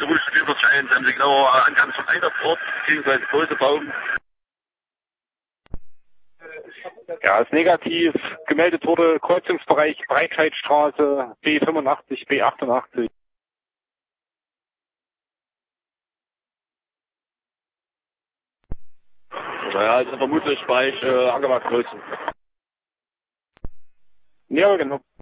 Route 441, haben Sie genauer Angaben zum Einsatzort bzw. Größe Baum? Ja, ist negativ. Gemeldet wurde Kreuzungsbereich Breitscheidstraße B85, B88. Naja, also vermutlich bei Angemarkt Kreuzung. Ja, genau.